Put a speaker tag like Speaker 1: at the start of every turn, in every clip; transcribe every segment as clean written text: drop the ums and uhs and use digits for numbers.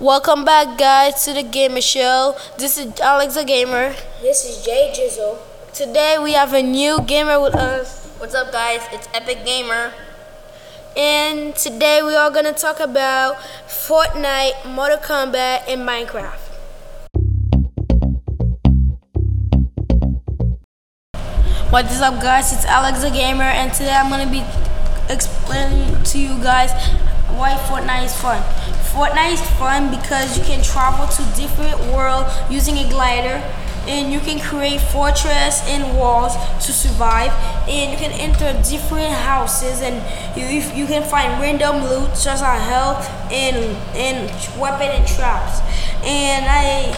Speaker 1: Welcome back, guys, to the Gamer Show. This is Alex the Gamer.
Speaker 2: This is Jay Jizzle.
Speaker 1: Today we have a new gamer with us.
Speaker 3: What's up, guys? It's Epic Gamer.
Speaker 1: And today we are going to talk about Fortnite, Mortal Kombat, and Minecraft. What is up, guys? It's Alex the Gamer, and today I'm going to be explaining to you guys why Fortnite is fun. Fortnite is fun because you can travel to different worlds using a glider, and you can create fortress and walls to survive, and you can enter different houses, and you can find random loot such as health and weapon and traps. And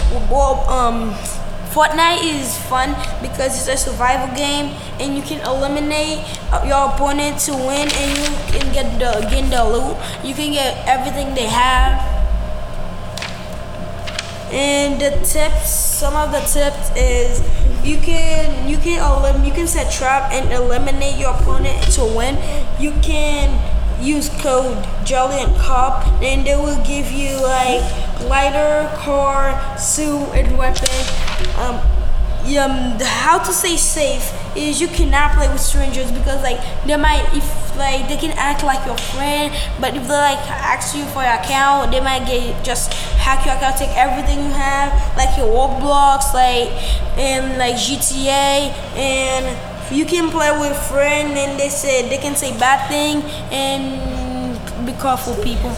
Speaker 1: Fortnite is fun because it's a survival game, and you can eliminate your opponent to win, and you can get the loot. You can get everything they have. And the tips, some of the tips is you can set trap and eliminate your opponent to win. You can use code Jelly and Cop, and they will give you like glider, car, suit, and weapon. How to stay safe is you cannot play with strangers because they can act like your friend, but if they ask you for your account, they might just hack your account, take everything you have, like your Roblox, and GTA, and you can play with friends, and they can say bad thing, and be careful, people.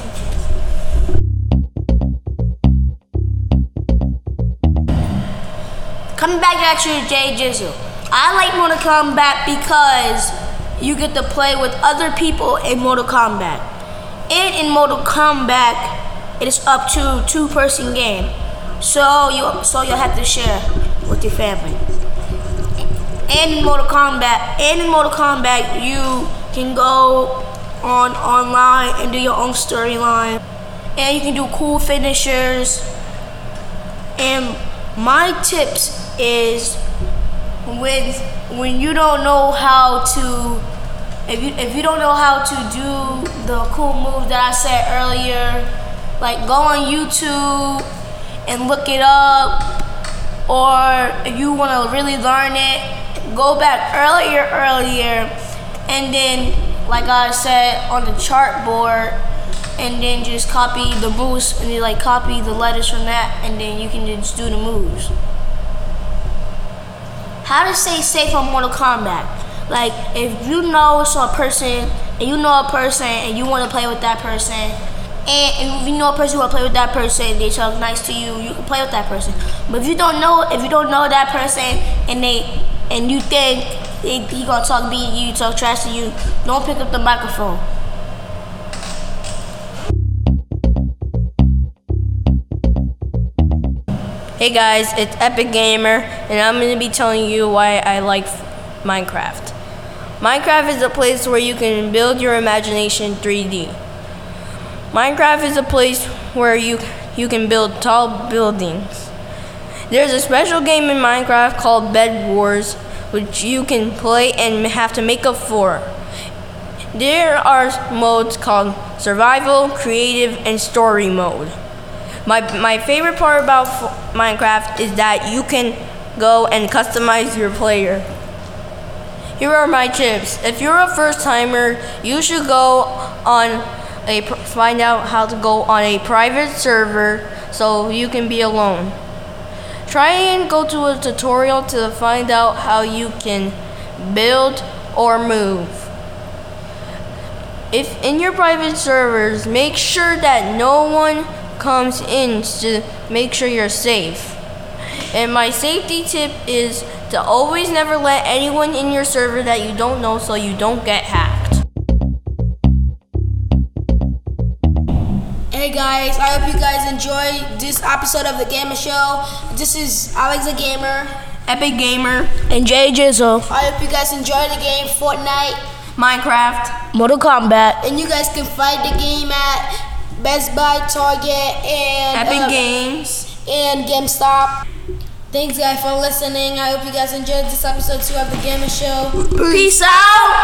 Speaker 3: Coming back at you, Jay Jizzle. I like Mortal Kombat because you get to play with other people in Mortal Kombat. And in Mortal Kombat, it is up to two-person game. So you'll have to share with your family. And in Mortal Kombat, you can go online and do your own storyline. And you can do cool finishers. And my tips is when you don't know how to, if you don't know how to do the cool move that I said earlier, like go on YouTube and look it up, or if you want to really learn it, go back earlier, and then like I said on the chartboard, and then just copy the moves, and then copy the letters from that, and then you can just do the moves. How to stay safe on Mortal Kombat? Like if you know a person, and you want to play with that person, and if you know a person who want to play with that person, they talk nice to you, you can play with that person. But if you don't know that person, and you think he gonna talk beat you, talk trash to you, don't pick up the microphone. Hey guys, it's Epic Gamer, and I'm going to be telling you why I like Minecraft. Minecraft is a place where you can build your imagination 3D. Minecraft is a place where you can build tall buildings. There's a special game in Minecraft called Bed Wars, which you can play and have to make up for. There are modes called Survival, Creative, and Story mode. My favorite part about Minecraft is that you can go and customize your player. Here are my tips. If you're a first timer, you should find out how to go on a private server so you can be alone. Try and go to a tutorial to find out how you can build or move. If in your private servers, make sure that no one comes in to make sure you're safe. And my safety tip is to always never let anyone in your server that you don't know so you don't get hacked.
Speaker 1: Hey guys, I hope you guys enjoyed this episode of the Gamer Show. This is Alex the Gamer,
Speaker 3: Epic Gamer,
Speaker 1: and Jay Jizzle. I hope you guys enjoyed the game Fortnite,
Speaker 3: Minecraft,
Speaker 1: Mortal Kombat, and you guys can find the game at Best Buy, Target, and
Speaker 3: Epic Games,
Speaker 1: and GameStop. Thanks guys for listening. I hope you guys enjoyed this episode 2 of the Gamer Show.
Speaker 3: Peace out!